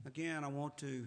Again, I want to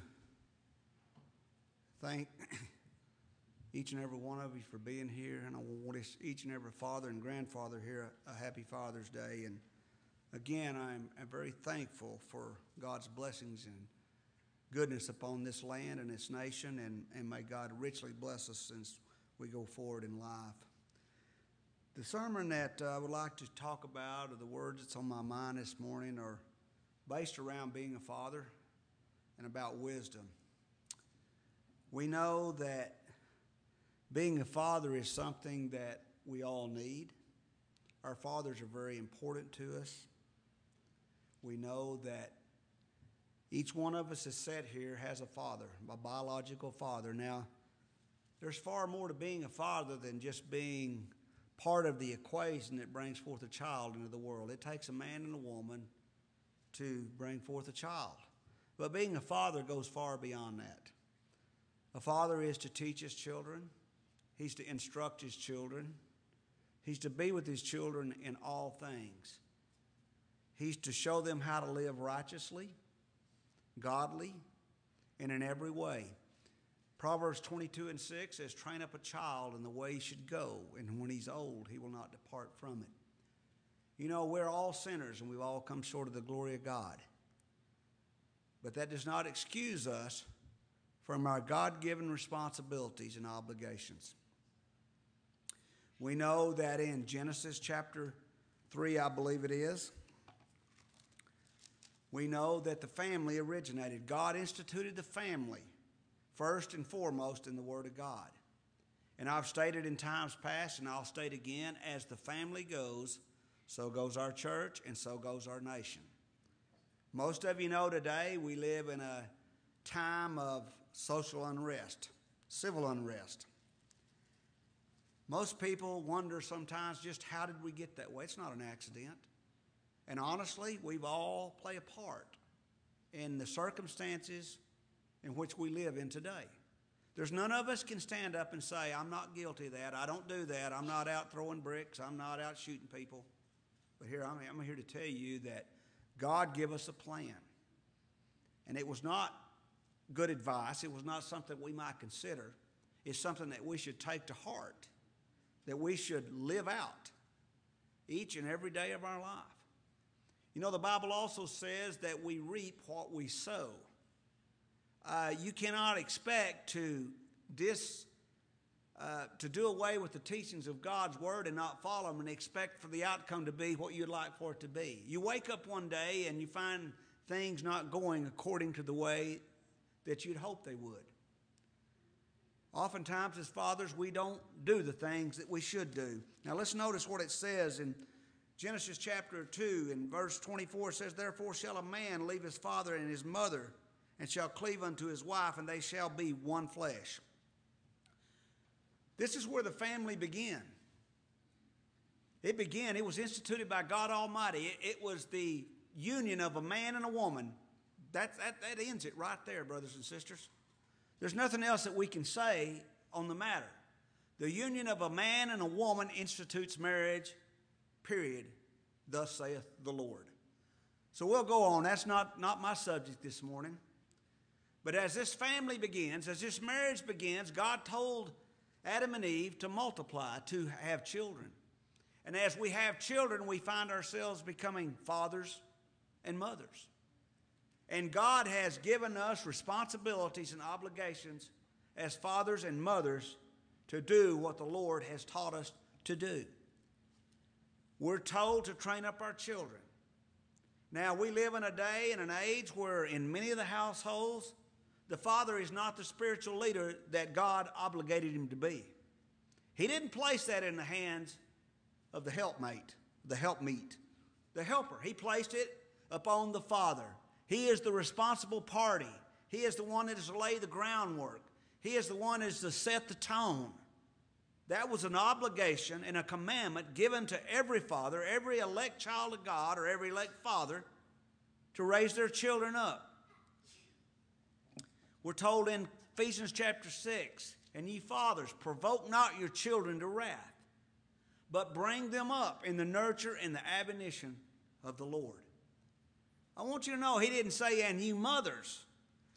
thank each and every one of you for being here, and I want each and every father and grandfather here a happy Father's Day. And again, I'm very thankful for God's blessings and goodness upon this land and this nation, and may God richly bless us as we go forward in life. The sermon that I would like to talk about, or the words that's on my mind this morning, are based around being a father and about wisdom. We know that being a father is something that we all need. Our fathers are very important to us. We know that each one of us is set here has a father, a biological father. Now, there's far more to being a father than just being part of the equation that brings forth a child into the world. It takes a man and a woman to bring forth a child. But being a father goes far beyond that. A father is to teach his children. He's to instruct his children. He's to be with his children in all things. He's to show them how to live righteously, godly, and in every way. Proverbs 22:6 says, "Train up a child in the way he should go, and when he's old, he will not depart from it." You know, we're all sinners, and we've all come short of the glory of God. But that does not excuse us from our God-given responsibilities and obligations. We know that in Genesis chapter 3, I believe it is, we know that the family originated. God instituted the family first and foremost in the Word of God. And I've stated in times past, and I'll state again, as the family goes, so goes our church, and so goes our nation. Most of you know today we live in a time of social unrest, civil unrest. Most people wonder sometimes just how did we get that way? It's not an accident. And honestly, we've all played a part in the circumstances in which we live in today. There's none of us can stand up and say, I'm not guilty of that, I don't do that, I'm not out throwing bricks, I'm not out shooting people. But here I'm here to tell you that God gave us a plan. And it was not good advice. It was not something we might consider. It's something that we should take to heart, that we should live out each and every day of our life. You know, the Bible also says that we reap what we sow. You cannot expect to do away with the teachings of God's Word and not follow them and expect for the outcome to be what you'd like for it to be. You wake up one day and you find things not going according to the way that you'd hope they would. Oftentimes as fathers, we don't do the things that we should do. Now let's notice what it says in Genesis chapter 2 and verse 24. It says, "Therefore shall a man leave his father and his mother, and shall cleave unto his wife, and they shall be one flesh." This is where the family began. It was instituted by God Almighty. It was the union of a man and a woman. That ends it right there, brothers and sisters. There's nothing else that we can say on the matter. The union of a man and a woman institutes marriage, period. Thus saith the Lord. So we'll go on. That's not my subject this morning. But as this family begins, as this marriage begins, God told Adam and Eve to multiply, to have children. And as we have children, we find ourselves becoming fathers and mothers. And God has given us responsibilities and obligations as fathers and mothers to do what the Lord has taught us to do. We're told to train up our children. Now, we live in a day and an age where in many of the households, the father is not the spiritual leader that God obligated him to be. He didn't place that in the hands of the helpmeet, the helper. He placed it upon the father. He is the responsible party. He is the one that is to lay the groundwork. He is the one that is to set the tone. That was an obligation and a commandment given to every father, every elect child of God, or every elect father, to raise their children up. We're told in Ephesians chapter 6, "And ye fathers, provoke not your children to wrath, but bring them up in the nurture and the admonition of the Lord." I want you to know he didn't say, "And you mothers,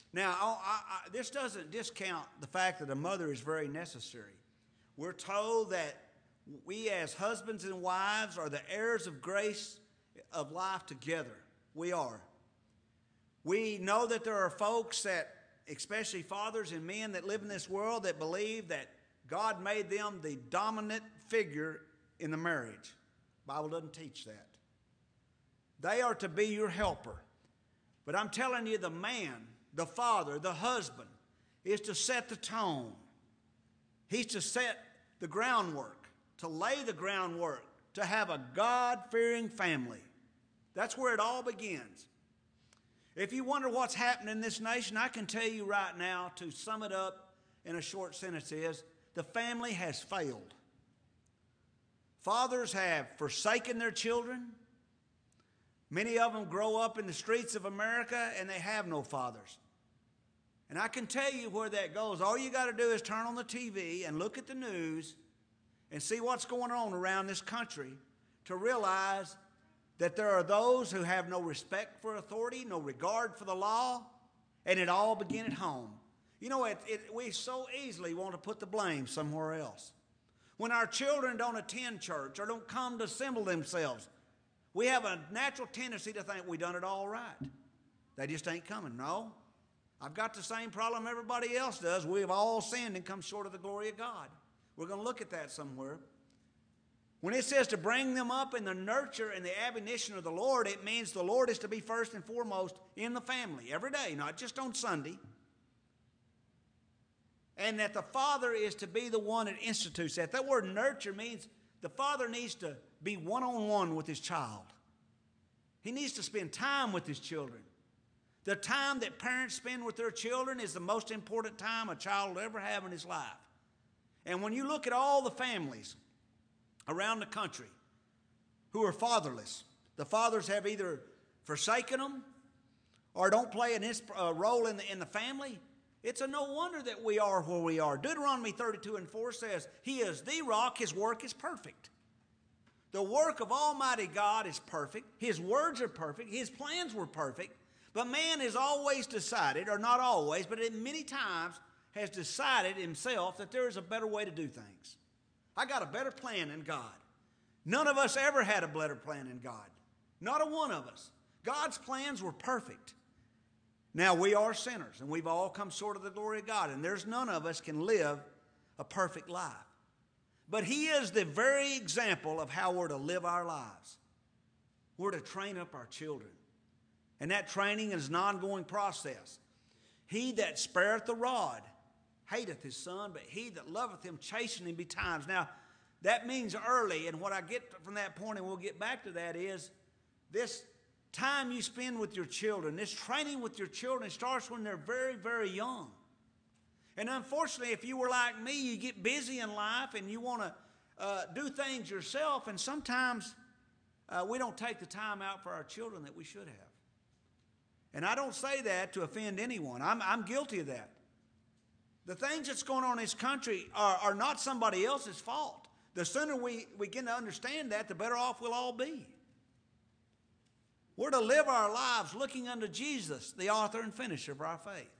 Now, this doesn't discount the fact that a mother is very necessary. We're told that we as husbands and wives are the heirs of grace of life together. We are. We know that there are folks that, especially fathers and men that live in this world, that believe that God made them the dominant figure in the marriage. The Bible doesn't teach that. They are to be your helper. But I'm telling you, the man, the father, the husband, is to set the tone. He's to set the groundwork, to lay the groundwork, to have a God-fearing family. That's where it all begins. If you wonder what's happening in this nation, I can tell you right now, to sum it up in a short sentence, is the family has failed. Fathers have forsaken their children. Many of them grow up in the streets of America and they have no fathers. And I can tell you where that goes. All you got to do is turn on the TV and look at the news and see what's going on around this country to realize that there are those who have no respect for authority, no regard for the law, and it all begins at home. You know, we so easily want to put the blame somewhere else. When our children don't attend church or don't come to assemble themselves, we have a natural tendency to think we've done it all right. They just ain't coming. No, I've got the same problem everybody else does. We have all sinned and come short of the glory of God. We're going to look at that somewhere. When it says to bring them up in the nurture and the admonition of the Lord, it means the Lord is to be first and foremost in the family every day, not just on Sunday. And that the father is to be the one that institutes that. That word nurture means the father needs to be one-on-one with his child. He needs to spend time with his children. The time that parents spend with their children is the most important time a child will ever have in his life. And when you look at all the families around the country who are fatherless, the fathers have either forsaken them or don't play a role in the family. It's a no wonder that we are where we are. Deuteronomy 32:4 says, He is the rock, His work is perfect. The work of Almighty God is perfect. His words are perfect. His plans were perfect. But man has always decided, or not always, but many times has decided himself that there is a better way to do things. I got a better plan than God. None of us ever had a better plan than God. Not a one of us. God's plans were perfect. Now, we are sinners, and we've all come short of the glory of God, and there's none of us can live a perfect life. But He is the very example of how we're to live our lives. We're to train up our children, and that training is an ongoing process. He that spareth the rod hateth his son, but he that loveth him chasteneth him betimes. Now, that means early, and what I get from that point, and we'll get back to that, is this time you spend with your children, this training with your children starts when they're very, very young. And unfortunately, if you were like me, you get busy in life and you want to do things yourself, and sometimes we don't take the time out for our children that we should have. And I don't say that to offend anyone. I'm guilty of that. The things that's going on in this country are not somebody else's fault. The sooner we begin to understand that, the better off we'll all be. We're to live our lives looking unto Jesus, the author and finisher of our faith.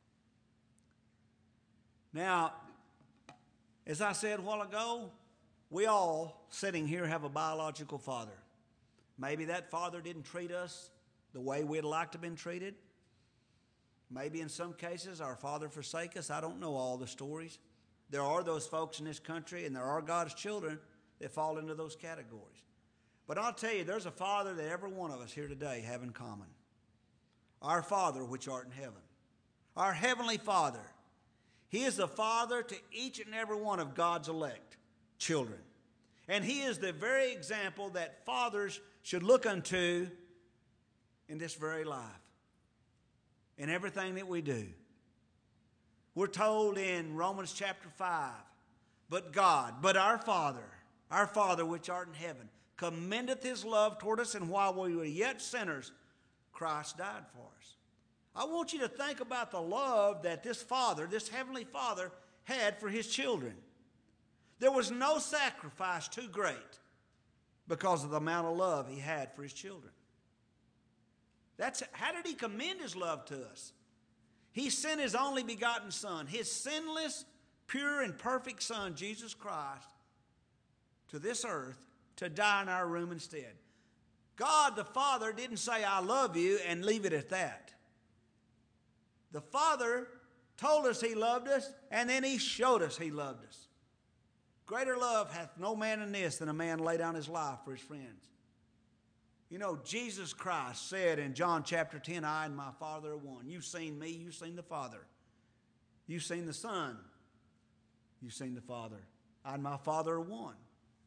Now, as I said a while ago, we all sitting here have a biological father. Maybe that father didn't treat us the way we'd like to have been treated. Maybe in some cases our father forsake us. I don't know all the stories. There are those folks in this country, and there are God's children that fall into those categories. But I'll tell you, there's a Father that every one of us here today have in common. Our Father which art in heaven. Our Heavenly Father. He is the Father to each and every one of God's elect children. And He is the very example that fathers should look unto in this very life. In everything that we do. We're told in Romans chapter 5, but God, but our Father which art in heaven, commendeth His love toward us, and while we were yet sinners, Christ died for us. I want you to think about the love that this Father, this Heavenly Father, had for His children. There was no sacrifice too great because of the amount of love He had for His children. How did He commend His love to us? He sent His only begotten Son, His sinless, pure, and perfect Son, Jesus Christ, to this earth to die in our room instead. God the Father didn't say, I love you, and leave it at that. The Father told us He loved us, and then He showed us He loved us. Greater love hath no man in this than a man lay down his life for his friends. You know, Jesus Christ said in John chapter 10, I and my Father are one. You've seen me, you've seen the Father. You've seen the Son, you've seen the Father. I and my Father are one.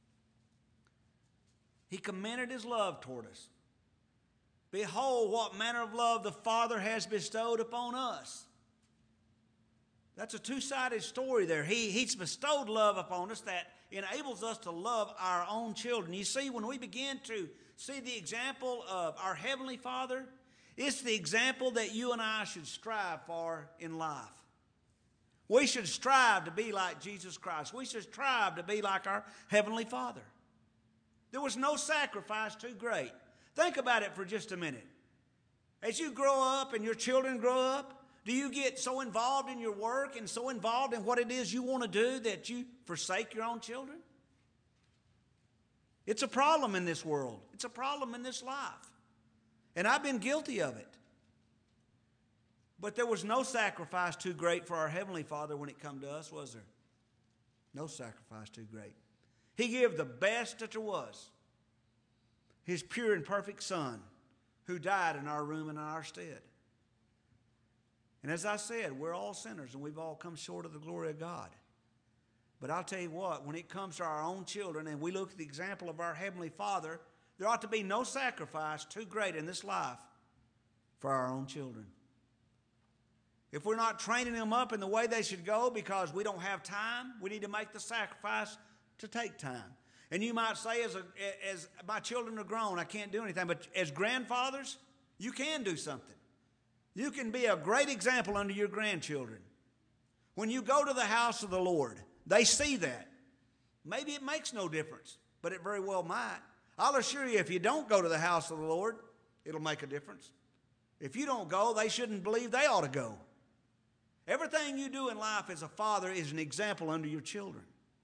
He commended His love toward us. Behold, what manner of love the Father has bestowed upon us. That's a two-sided story there. He's bestowed love upon us that enables us to love our own children. You see, when we begin to see the example of our Heavenly Father, it's the example that you and I should strive for in life. We should strive to be like Jesus Christ. We should strive to be like our Heavenly Father. There was no sacrifice too great. Think about it for just a minute. As you grow up and your children grow up, do you get so involved in your work and so involved in what it is you want to do that you forsake your own children? It's a problem in this world. It's a problem in this life. And I've been guilty of it. But there was no sacrifice too great for our Heavenly Father when it come to us, was there? No sacrifice too great. He gave the best that there was. His pure and perfect Son, who died in our room and in our stead. And as I said, we're all sinners and we've all come short of the glory of God. But I'll tell you what, when it comes to our own children and we look at the example of our Heavenly Father, there ought to be no sacrifice too great in this life for our own children. If we're not training them up in the way they should go because we don't have time, we need to make the sacrifice to take time. And you might say, as my children are grown, I can't do anything. But as grandfathers, you can do something. You can be a great example unto your grandchildren. When you go to the house of the Lord, they see that. Maybe it makes no difference, but it very well might. I'll assure you, if you don't go to the house of the Lord, it'll make a difference. If you don't go, they shouldn't believe they ought to go. Everything you do in life as a father is an example unto your children.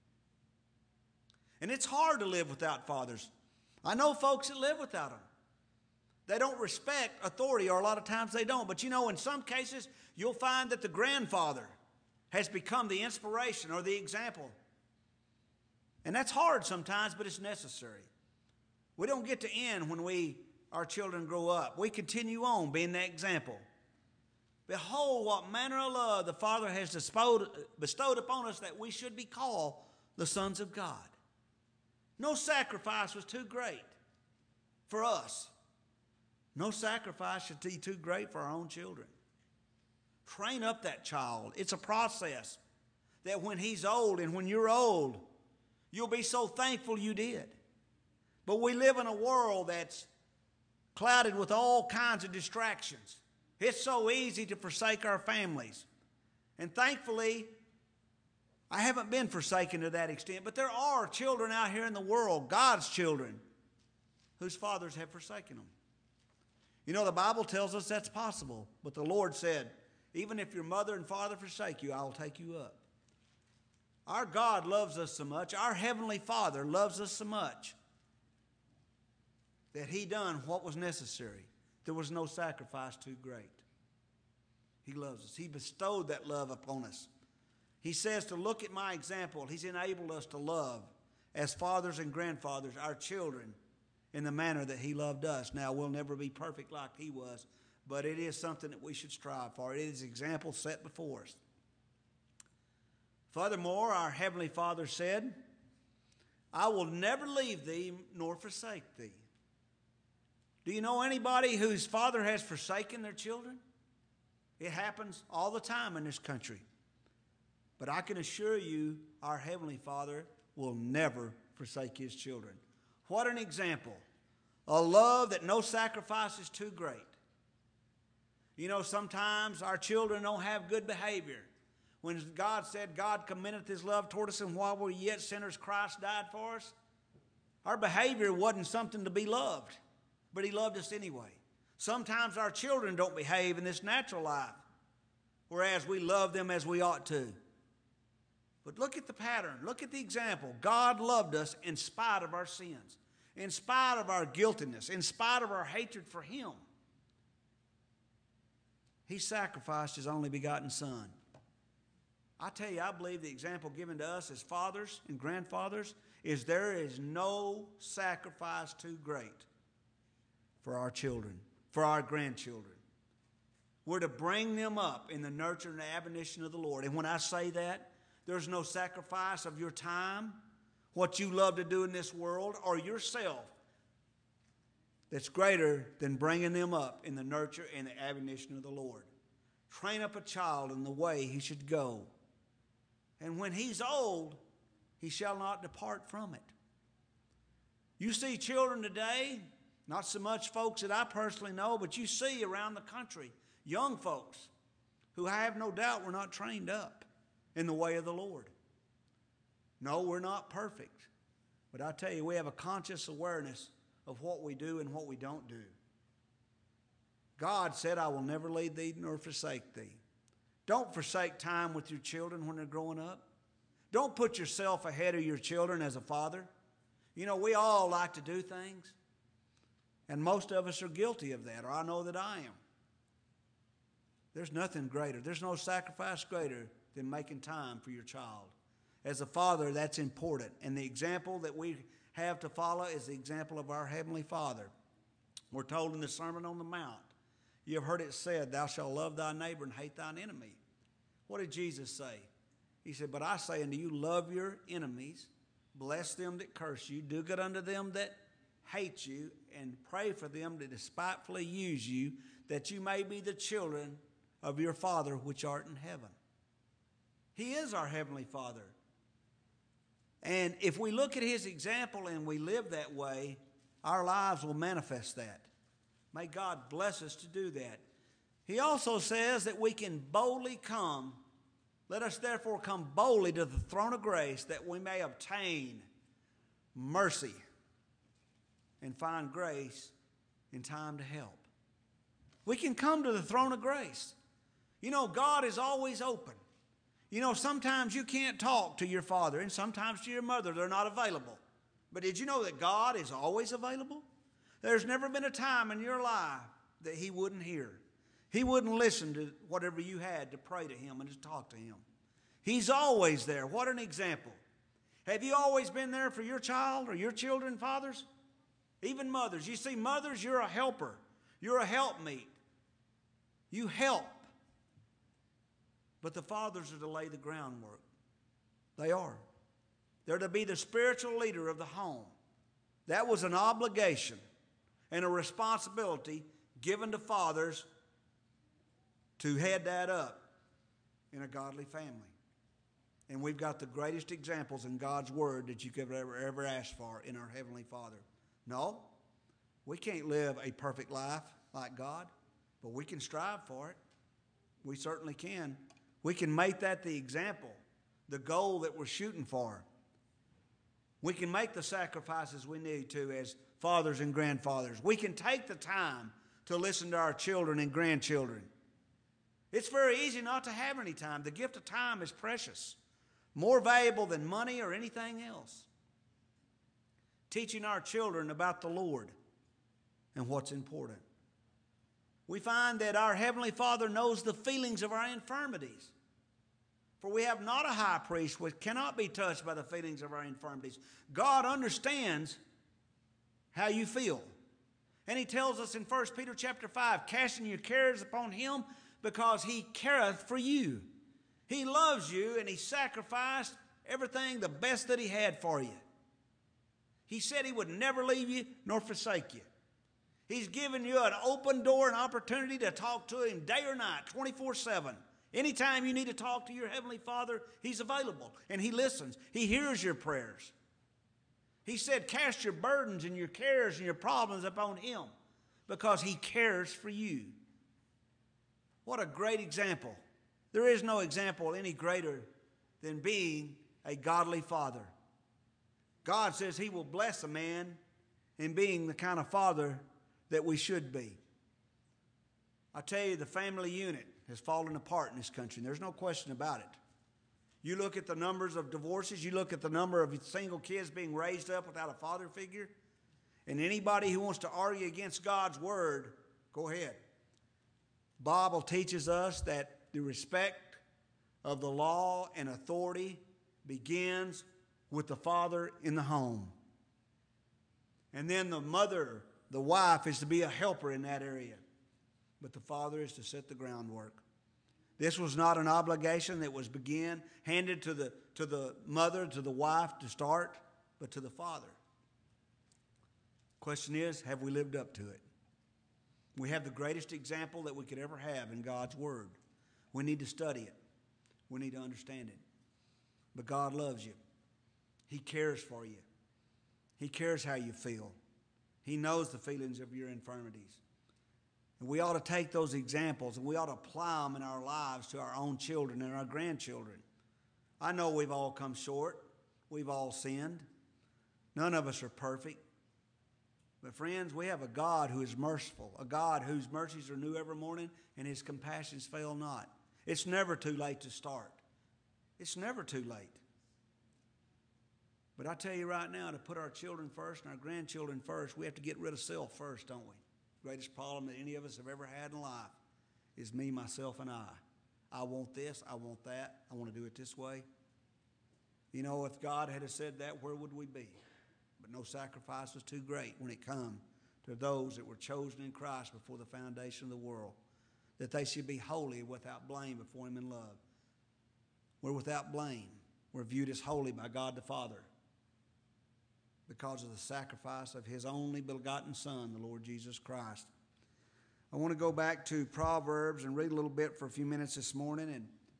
And it's hard to live without fathers. I know folks that live without them. They don't respect authority, or a lot of times they don't. But you know, in some cases, you'll find that the grandfather has become the inspiration or the example. And that's hard sometimes, but it's necessary. We don't get to end when our children grow up. We continue on being that example. Behold, what manner of love the Father has bestowed upon us that we should be called the sons of God. No sacrifice was too great for us. No sacrifice should be too great for our own children. Train up that child. It's a process that when he's old and when you're old, you'll be so thankful you did. But we live in a world that's clouded with all kinds of distractions. It's so easy to forsake our families. And thankfully, I haven't been forsaken to that extent, but there are children out here in the world, God's children, whose fathers have forsaken them. You know, the Bible tells us that's possible, but the Lord said, even if your mother and father forsake you, I will take you up. Our God loves us so much, our Heavenly Father loves us so much, that He done what was necessary. There was no sacrifice too great. He loves us. He bestowed that love upon us. He says to look at my example. He's enabled us to love, as fathers and grandfathers, our children in the manner that He loved us. Now, we'll never be perfect like He was, but it is something that we should strive for. It is an example set before us. Furthermore, our Heavenly Father said, I will never leave thee nor forsake thee. Do you know anybody whose father has forsaken their children? It happens all the time in this country. But I can assure you, our Heavenly Father will never forsake His children. What an example. A love that no sacrifice is too great. You know, sometimes our children don't have good behavior. When God said, God commendeth His love toward us, and while we were yet sinners, Christ died for us, our behavior wasn't something to be loved, but He loved us anyway. Sometimes our children don't behave in this natural life. whereas we love them as we ought to. But look at the pattern. Look at the example. God loved us in spite of our sins, in spite of our guiltiness, in spite of our hatred for Him. He sacrificed His only begotten Son. I tell you, I believe the example given to us as fathers and grandfathers is there is no sacrifice too great for our children, for our grandchildren. We're to bring them up in the nurture and admonition of the Lord. And when I say that, there's no sacrifice of your time, what you love to do in this world, or yourself that's greater than bringing them up in the nurture and the admonition of the Lord. Train up a child in the way he should go. And when he's old, he shall not depart from it. You see children today, not so much folks that I personally know, but you see around the country, young folks who I have no doubt were not trained up in the way of the Lord. No, we're not perfect. But I tell you, we have a conscious awareness of what we do and what we don't do. God said, I will never leave thee nor forsake thee. Don't forsake time with your children when they're growing up. Don't put yourself ahead of your children as a father. You know, we all like to do things, and most of us are guilty of that, or I know that I am. There's nothing greater. There's no sacrifice greater than making time for your child. As a father, that's important, and the example that we have to follow is the example of our Heavenly Father. We're told in the Sermon on the Mount, you have heard it said, thou shalt love thy neighbor and hate thine enemy. What did Jesus say? He said, but I say unto you, love your enemies, bless them that curse you, do good unto them that hate you, and pray for them that despitefully use you, that you may be the children of your Father which art in heaven. He is our Heavenly Father. And if we look at His example and we live that way, our lives will manifest that. May God bless us to do that. He also says that we can boldly come. Let us therefore come boldly to the throne of grace that we may obtain mercy and find grace in time to help. We can come to the throne of grace. You know, God is always open. You know, sometimes you can't talk to your father, and sometimes to your mother. They're not available. But did you know that God is always available? There's never been a time in your life that He wouldn't hear. He wouldn't listen to whatever you had to pray to Him and to talk to Him. He's always there. What an example. Have you always been there for your child or your children, fathers? Even mothers. You see, mothers, you're a helper. You're a helpmeet. You help. But the fathers are to lay the groundwork. They are. They're to be the spiritual leader of the home. That was an obligation and a responsibility given to fathers to head that up in a godly family. And we've got the greatest examples in God's Word that you could ever ask for in our Heavenly Father. No, we can't live a perfect life like God, but we can strive for it. We certainly can. We can make that the example, the goal that we're shooting for. We can make the sacrifices we need to as fathers and grandfathers. We can take the time to listen to our children and grandchildren. It's very easy not to have any time. The gift of time is precious, more valuable than money or anything else. Teaching our children about the Lord and what's important. We find that our Heavenly Father knows the feelings of our infirmities. For we have not a high priest which cannot be touched by the feelings of our infirmities. God understands how you feel. And He tells us in 1 Peter chapter 5, casting your cares upon Him because He careth for you. He loves you and He sacrificed everything, the best that He had for you. He said He would never leave you nor forsake you. He's given you an open door and opportunity to talk to Him day or night, 24/7. Anytime you need to talk to your Heavenly Father, He's available and He listens. He hears your prayers. He said, cast your burdens and your cares and your problems upon Him because He cares for you. What a great example. There is no example any greater than being a godly father. God says He will bless a man in being the kind of father that we should be. I tell you, the family unit has fallen apart in this country, and there's no question about it. You look at the numbers of divorces, you look at the number of single kids being raised up without a father figure, and anybody who wants to argue against God's word, go ahead. The Bible teaches us that the respect of the law and authority begins with the father in the home. And then the mother, the wife, is to be a helper in that area. But the father is to set the groundwork. This was not an obligation that was handed to the mother, to the wife to start, but to the father. Question is, have we lived up to it? We have the greatest example that we could ever have in God's word. We need to study it. We need to understand it. But God loves you. He cares for you. He cares how you feel. He knows the feelings of your infirmities. And we ought to take those examples and we ought to apply them in our lives to our own children and our grandchildren. I know we've all come short. We've all sinned. None of us are perfect. But friends, we have a God who is merciful, a God whose mercies are new every morning and his compassions fail not. It's never too late to start. It's never too late. But I tell you right now, to put our children first and our grandchildren first, we have to get rid of self first, don't we? The greatest problem that any of us have ever had in life is me, myself, and I. I want this, I want that, I want to do it this way. You know, if God had said that, where would we be? But no sacrifice was too great when it come to those that were chosen in Christ before the foundation of the world, that they should be holy without blame before him in love. We're without blame. We're viewed as holy by God the Father because of the sacrifice of his only begotten Son, the Lord Jesus Christ. I want to go back to Proverbs and read a little bit for a few minutes this morning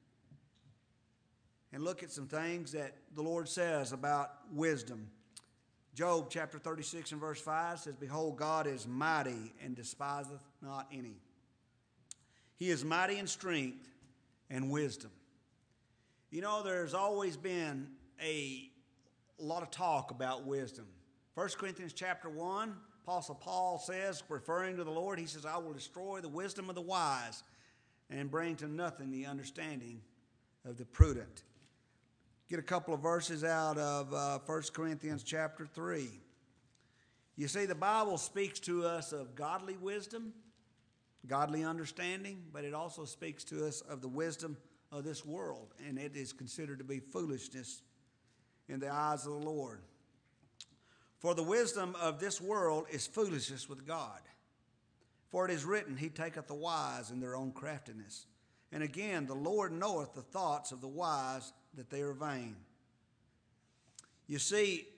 and look at some things that the Lord says about wisdom. Job chapter 36 and verse 5 says, "Behold, God is mighty and despiseth not any. He is mighty in strength and wisdom." You know, there's always been a lot of talk about wisdom. 1 Corinthians chapter 1, Apostle Paul says, referring to the Lord, he says, "I will destroy the wisdom of the wise and bring to nothing the understanding of the prudent." Get a couple of verses out of 1 Corinthians chapter 3. You see, the Bible speaks to us of godly wisdom, godly understanding, but it also speaks to us of the wisdom of this world, and it is considered to be foolishness in the eyes of the Lord. For the wisdom of this world is foolishness with God. For it is written, "He taketh the wise in their own craftiness." And again, "The Lord knoweth the thoughts of the wise, that they are vain." You see,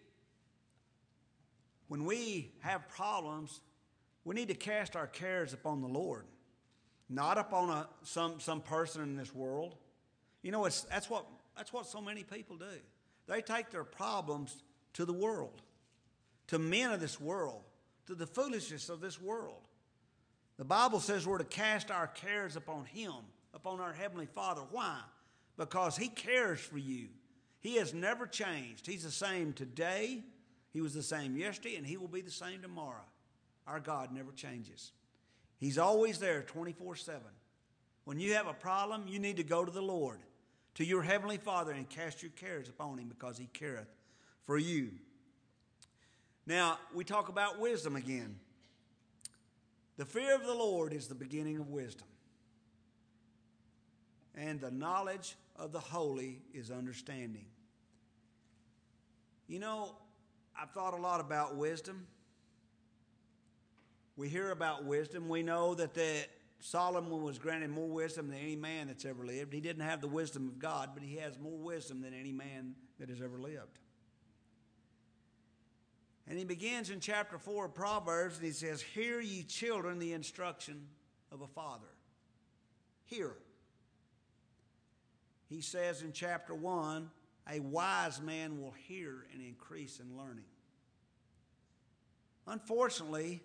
when we have problems, we need to cast our cares upon the Lord, not upon some person in this world. You know, that's what so many people do. They take their problems to the world, to men of this world, to the foolishness of this world. The Bible says we're to cast our cares upon him, upon our Heavenly Father. Why? Because he cares for you. He has never changed. He's the same today. He was the same yesterday, and he will be the same tomorrow. Our God never changes. He's always there 24/7. When you have a problem, you need to go to the Lord, to your Heavenly Father, and cast your cares upon him because he careth for you. Now, we talk about wisdom again. The fear of the Lord is the beginning of wisdom, and the knowledge of the holy is understanding. You know, I've thought a lot about wisdom. We hear about wisdom. We know that Solomon was granted more wisdom than any man that's ever lived. He didn't have the wisdom of God, but he has more wisdom than any man that has ever lived. And he begins in chapter 4 of Proverbs, and he says, "Hear ye children the instruction of a father." Hear. He says in chapter 1, "A wise man will hear and increase in learning." Unfortunately,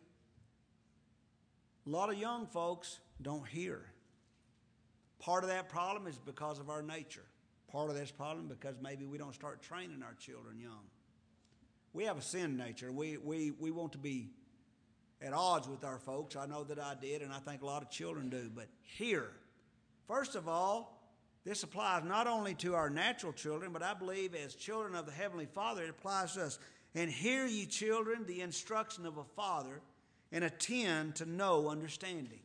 a lot of young folks don't hear. Part of that problem is because of our nature. Part of this problem because maybe we don't start training our children young. We have a sin nature. We want to be at odds with our folks. I know that I did, and I think a lot of children do. But here, first of all, this applies not only to our natural children, but I believe as children of the Heavenly Father, it applies to us. And hear ye children the instruction of a father, and attend to know understanding.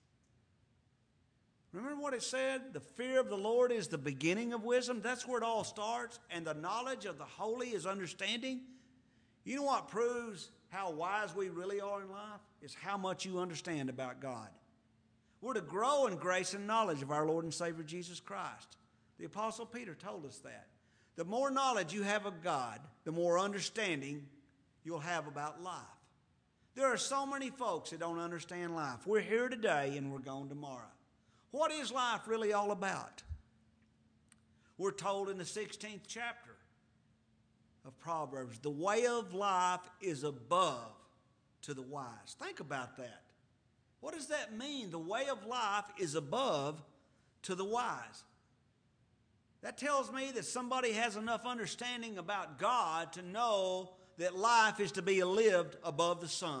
Remember what it said? The fear of the Lord is the beginning of wisdom. That's where it all starts. And the knowledge of the holy is understanding. You know what proves how wise we really are in life? Is how much you understand about God. We're to grow in grace and knowledge of our Lord and Savior Jesus Christ. The Apostle Peter told us that. The more knowledge you have of God, the more understanding you'll have about life. There are so many folks that don't understand life. We're here today and we're gone tomorrow. What is life really all about? We're told in the 16th chapter of Proverbs, the way of life is above to the wise. Think about that. What does that mean? The way of life is above to the wise. That tells me that somebody has enough understanding about God to know that life is to be lived above the sun.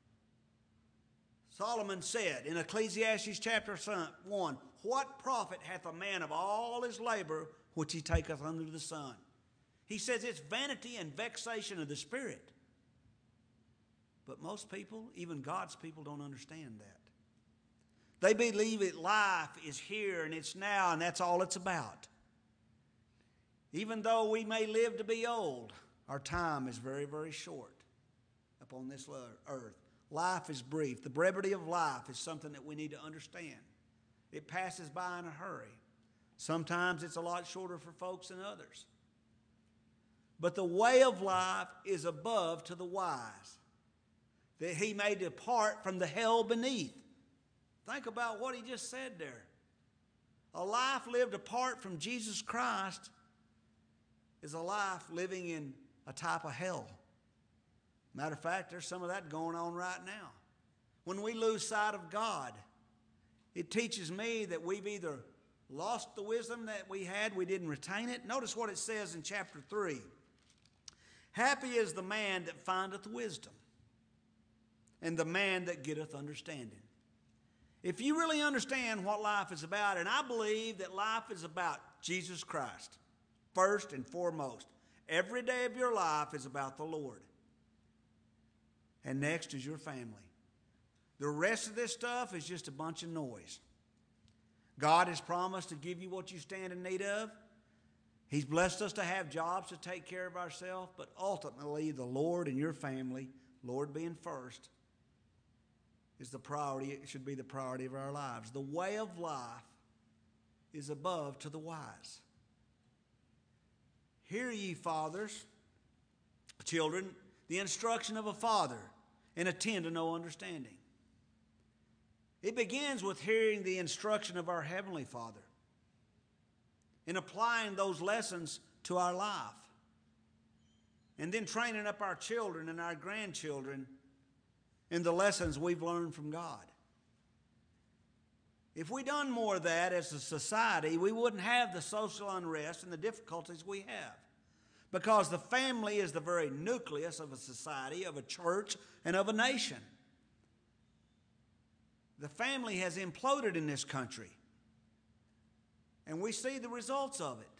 Solomon said in Ecclesiastes chapter 1, what profit hath a man of all his labor which he taketh under the sun? He says it's vanity and vexation of the spirit. But most people, even God's people, don't understand that. They believe that life is here and it's now and that's all it's about. Even though we may live to be old, our time is very, very short upon this earth. Life is brief. The brevity of life is something that we need to understand. It passes by in a hurry. Sometimes it's a lot shorter for folks than others. But the way of life is above to the wise, that he may depart from the hell beneath. Think about what he just said there. A life lived apart from Jesus Christ is a life living in a type of hell. Matter of fact, there's some of that going on right now. When we lose sight of God, it teaches me that we've either lost the wisdom that we had, we didn't retain it. Notice what it says in chapter 3. Happy is the man that findeth wisdom, and the man that getteth understanding. If you really understand what life is about, and I believe that life is about Jesus Christ, first and foremost. Every day of your life is about the Lord. And next is your family. The rest of this stuff is just a bunch of noise. God has promised to give you what you stand in need of. He's blessed us to have jobs to take care of ourselves, but ultimately the Lord and your family, Lord being first, is the priority. It should be the priority of our lives. The way of life is above to the wise. Hear ye, fathers, children, the instruction of a father, and attend to know understanding. It begins with hearing the instruction of our Heavenly Father and applying those lessons to our life. And then training up our children and our grandchildren in the lessons we've learned from God. If we'd done more of that as a society, we wouldn't have the social unrest and the difficulties we have. Because the family is the very nucleus of a society, of a church, and of a nation. The family has imploded in this country. And we see the results of it.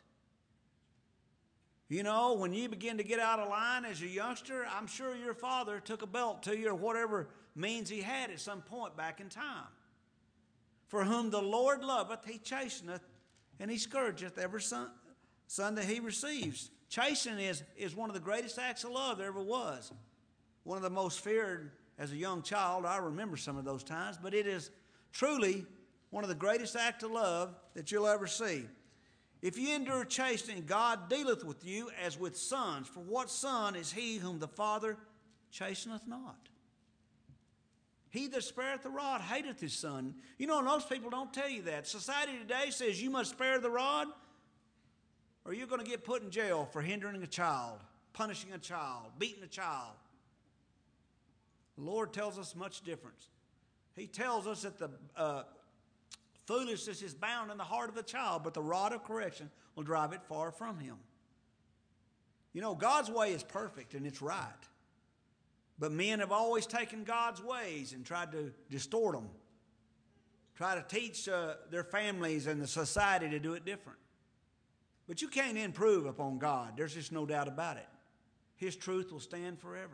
You know, when you begin to get out of line as a youngster, I'm sure your father took a belt to you or whatever means he had at some point back in time. For whom the Lord loveth, he chasteneth, and he scourgeth every son that he receives. Chastening is one of the greatest acts of love there ever was. One of the most feared as a young child. I remember some of those times, but it is truly one of the greatest acts of love that you'll ever see. If you endure chastening, God dealeth with you as with sons. For what son is he whom the Father chasteneth not? He that spareth the rod hateth his son. You know, most people don't tell you that. Society today says you must spare the rod, or you're going to get put in jail for hindering a child, punishing a child, beating a child. The Lord tells us much difference. He tells us that the foolishness is bound in the heart of the child, but the rod of correction will drive it far from him. You know, God's way is perfect and it's right. But men have always taken God's ways and tried to distort them, try to teach their families and the society to do it different. But you can't improve upon God. There's just no doubt about it. His truth will stand forever.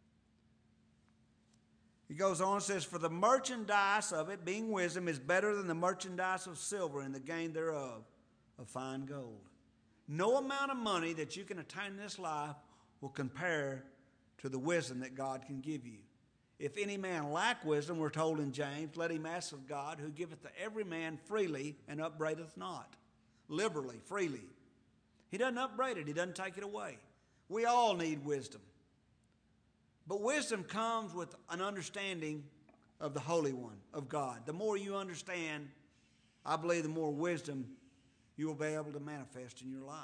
He goes on and says, for the merchandise of it, being wisdom, is better than the merchandise of silver, and the gain thereof of fine gold. No amount of money that you can attain in this life will compare to the wisdom that God can give you. If any man lack wisdom, we're told in James, let him ask of God, who giveth to every man freely and upbraideth not. Liberally, freely. He doesn't upbraid it. He doesn't take it away. We all need wisdom. But wisdom comes with an understanding of the Holy One, of God. The more you understand, I believe the more wisdom you will be able to manifest in your life.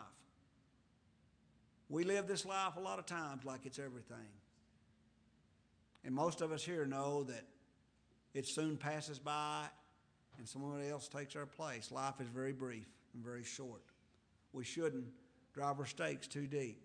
We live this life a lot of times like it's everything. And most of us here know that it soon passes by and someone else takes our place. Life is very brief and very short. We shouldn't drive our stakes too deep.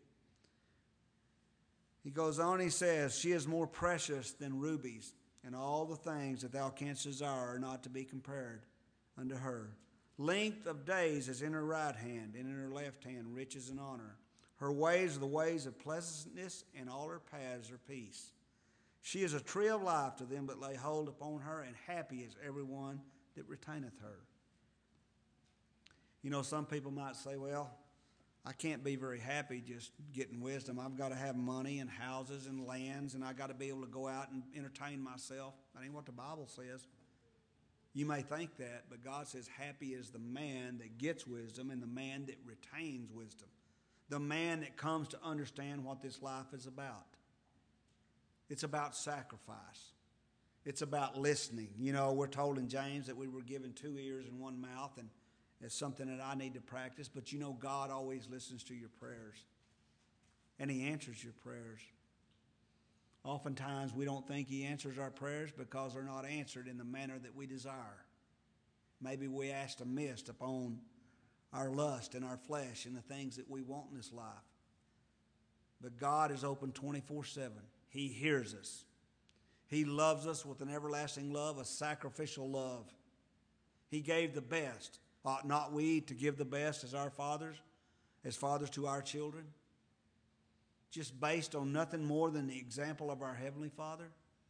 He goes on, he says, she is more precious than rubies, and all the things that thou canst desire are not to be compared unto her. Length of days is in her right hand, and in her left hand riches and honor. Her ways are the ways of pleasantness, and all her paths are peace. She is a tree of life to them that lay hold upon her, and happy is everyone that retaineth her. You know, some people might say, well, I can't be very happy just getting wisdom. I've got to have money and houses and lands, and I've got to be able to go out and entertain myself. That ain't what the Bible says. You may think that, but God says happy is the man that gets wisdom and the man that retains wisdom. The man that comes to understand what this life is about. It's about sacrifice. It's about listening. You know, we're told in James that we were given 2 ears and 1 mouth, and it's something that I need to practice. But you know, God always listens to your prayers, and He answers your prayers. Oftentimes, we don't think He answers our prayers because they're not answered in the manner that we desire. Maybe we asked amiss upon our lust and our flesh and the things that we want in this life. But God is open 24/7. He hears us. He loves us with an everlasting love, a sacrificial love. He gave the best. Ought not we to give the best as fathers to our children? Just based on nothing more than the example of our Heavenly Father?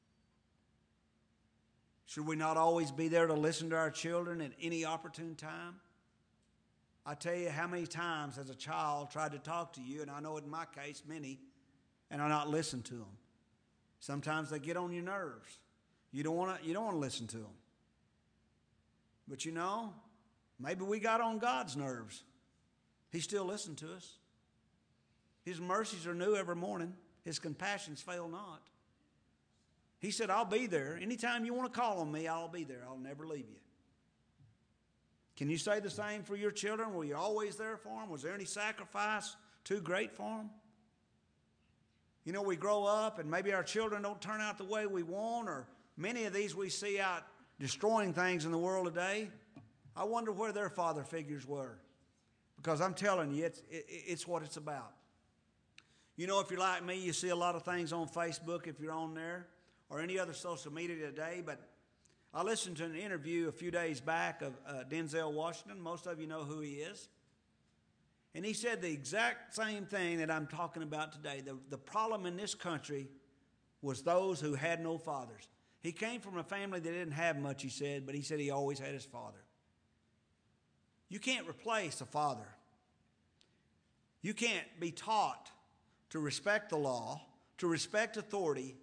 Should we not always be there to listen to our children at any opportune time? I tell you how many times as a child tried to talk to you, and I know in my case many, and I not listen to them. Sometimes they get on your nerves. You don't want to listen to them. But you know, maybe we got on God's nerves. He still listened to us. His mercies are new every morning. His compassions fail not. He said, I'll be there. Anytime you want to call on me, I'll be there. I'll never leave you. Can you say the same for your children? Were you always there for them? Was there any sacrifice too great for them? You know, we grow up and maybe our children don't turn out the way we want, or many of these we see out destroying things in the world today. I wonder where their father figures were. Because I'm telling you, it's what it's about. You know, if you're like me, you see a lot of things on Facebook if you're on there, or any other social media today. But I listened to an interview a few days back of Denzel Washington. Most of you know who he is. And he said the exact same thing that I'm talking about today. The problem in this country was those who had no fathers. He came from a family that didn't have much, he said, but he said he always had his father. You can't replace a father. You can't be taught to respect the law, to respect authority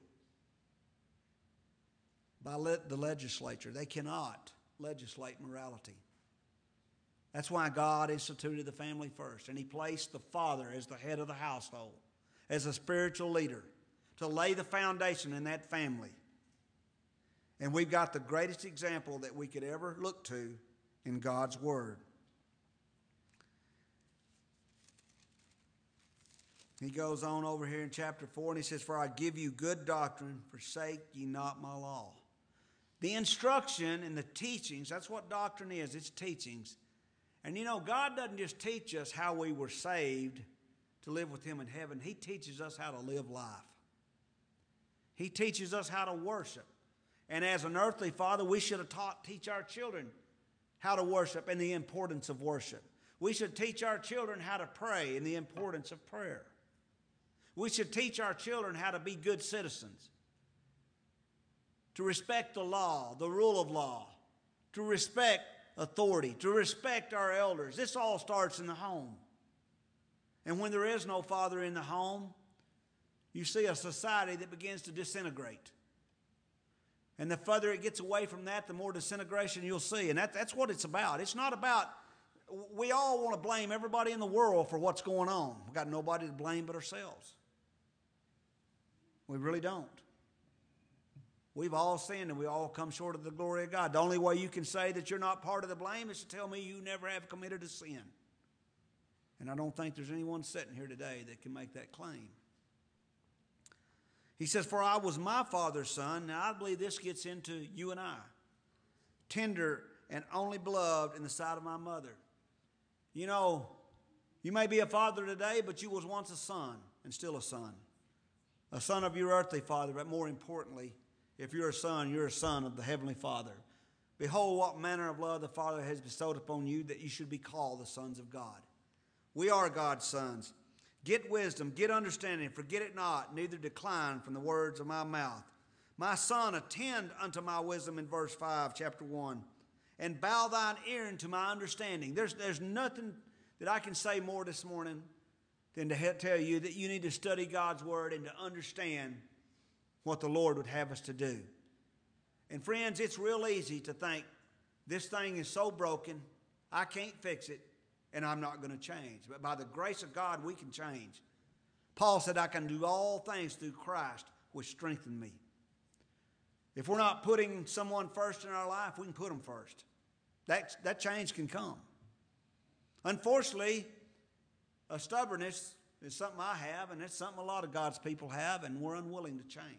by the legislature. They cannot legislate morality. That's why God instituted the family first, and He placed the father as the head of the household, as a spiritual leader, to lay the foundation in that family. And we've got the greatest example that we could ever look to in God's Word. He goes on over here in chapter 4, and he says, for I give you good doctrine, forsake ye not my law. The instruction and the teachings, that's what doctrine is, it's teachings. And you know, God doesn't just teach us how we were saved to live with Him in heaven. He teaches us how to live life. He teaches us how to worship. And as an earthly father, we should teach our children how to worship and the importance of worship. We should teach our children how to pray and the importance of prayer. We should teach our children how to be good citizens, to respect the law, the rule of law, to respect authority, to respect our elders. This all starts in the home. And when there is no father in the home, you see a society that begins to disintegrate. And the further it gets away from that, the more disintegration you'll see. And that's what it's about. It's not about, we all want to blame everybody in the world for what's going on. We've got nobody to blame but ourselves. We really don't. We've all sinned and we all come short of the glory of God. The only way you can say that you're not part of the blame is to tell me you never have committed a sin. And I don't think there's anyone sitting here today that can make that claim. He says, for I was my father's son. Now I believe this gets into you and I. Tender and only beloved in the sight of my mother. You know, you may be a father today, but you was once a son and still a son. A son of your earthly father, but more importantly, if you're a son of the Heavenly Father. Behold, what manner of love the Father has bestowed upon you, that you should be called the sons of God. We are God's sons. Get wisdom, get understanding, forget it not, neither decline from the words of my mouth. My son, attend unto my wisdom in verse 5, chapter 1, and bow thine ear unto my understanding. There's nothing that I can say more this morning than to tell you that you need to study God's word and to understand what the Lord would have us to do. And friends, it's real easy to think this thing is so broken, I can't fix it, and I'm not going to change. But by the grace of God, we can change. Paul said, I can do all things through Christ, which strengthen me. If we're not putting someone first in our life, we can put them first. That change can come. Unfortunately, a stubbornness is something I have, and it's something a lot of God's people have, and we're unwilling to change.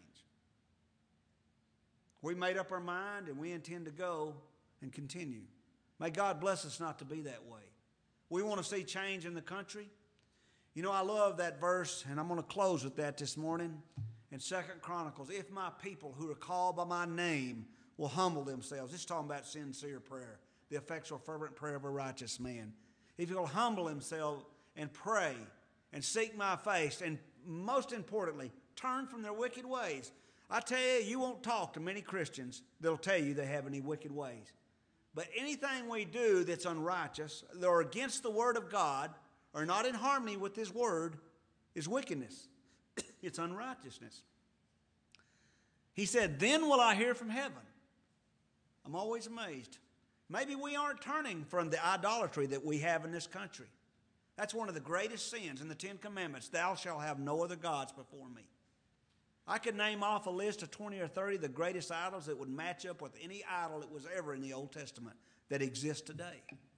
We made up our mind, and we intend to go and continue. May God bless us not to be that way. We want to see change in the country. You know, I love that verse, and I'm going to close with that this morning in 2 Chronicles. If my people who are called by my name will humble themselves. It's talking about sincere prayer, the effectual fervent prayer of a righteous man. If he'll humble himself and pray and seek my face, and most importantly, turn from their wicked ways. I tell you, you won't talk to many Christians that'll tell you they have any wicked ways. But anything we do that's unrighteous, or against the word of God, or not in harmony with his word, is wickedness. It's unrighteousness. He said, then will I hear from heaven. I'm always amazed. Maybe we aren't turning from the idolatry that we have in this country. That's one of the greatest sins in the Ten Commandments. Thou shalt have no other gods before me. I could name off a list of 20 or 30 of the greatest idols that would match up with any idol that was ever in the Old Testament that exists today.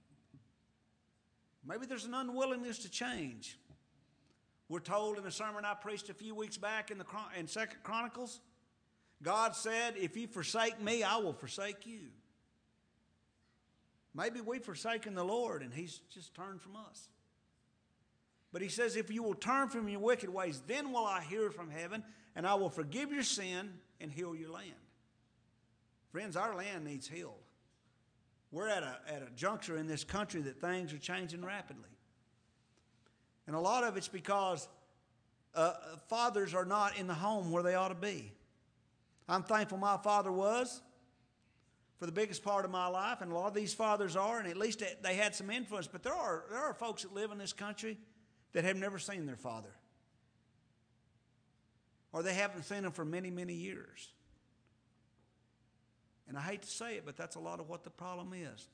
Maybe there's an unwillingness to change. We're told in a sermon I preached a few weeks back in 2 Chronicles, God said, if you forsake me, I will forsake you. Maybe we've forsaken the Lord and he's just turned from us. But he says, if you will turn from your wicked ways, then will I hear from heaven, and I will forgive your sin and heal your land. Friends, our land needs healed. We're at a juncture in this country that things are changing rapidly. And a lot of it's because fathers are not in the home where they ought to be. I'm thankful my father was for the biggest part of my life, and a lot of these fathers are, and at least they had some influence. But there are folks that live in this country that have never seen their father, or they haven't seen him for many, many years. And I hate to say it, but that's a lot of what the problem is.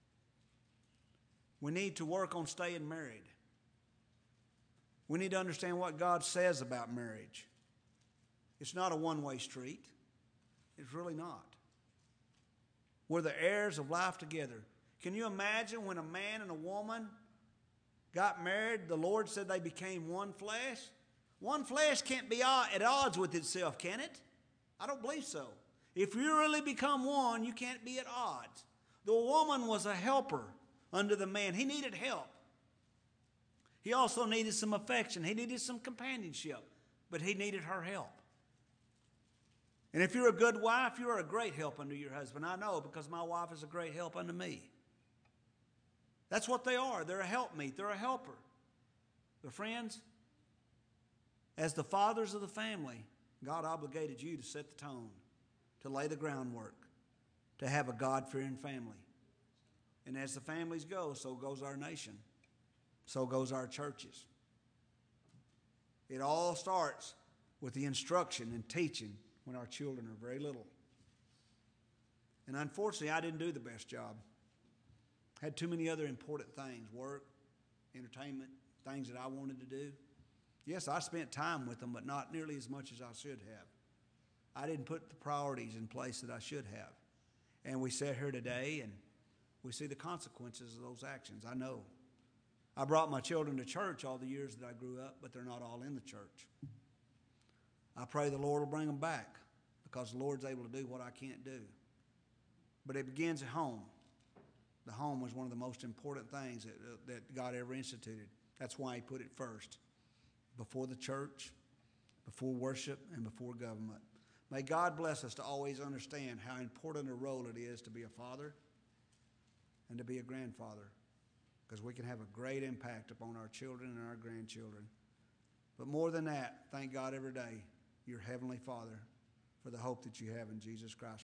We need to work on staying married. We need to understand what God says about marriage. It's not a one-way street. It's really not. We're the heirs of life together. Can you imagine when a man and a woman got married, the Lord said they became one flesh? One flesh can't be at odds with itself, can it? I don't believe so. If you really become one, you can't be at odds. The woman was a helper under the man. He needed help. He also needed some affection. He needed some companionship, but he needed her help. And if you're a good wife, you are a great help unto your husband. I know, because my wife is a great help unto me. That's what they are. They're a helpmeet. They're a helper. But friends, as the fathers of the family, God obligated you to set the tone, to lay the groundwork, to have a God-fearing family. And as the families go, so goes our nation. So goes our churches. It all starts with the instruction and teaching when our children are very little. And unfortunately, I didn't do the best job. Had too many other important things, work, entertainment, things that I wanted to do. Yes, I spent time with them, but not nearly as much as I should have. I didn't put the priorities in place that I should have. And we sit here today and we see the consequences of those actions. I know. I brought my children to church all the years that I grew up, but they're not all in the church. I pray the Lord will bring them back, because the Lord's able to do what I can't do. But it begins at home. The home was one of the most important things that God ever instituted. That's why He put it first, before the church, before worship, and before government. May God bless us to always understand how important a role it is to be a father and to be a grandfather, because we can have a great impact upon our children and our grandchildren. But more than that, thank God every day, your Heavenly Father, for the hope that you have in Jesus Christ.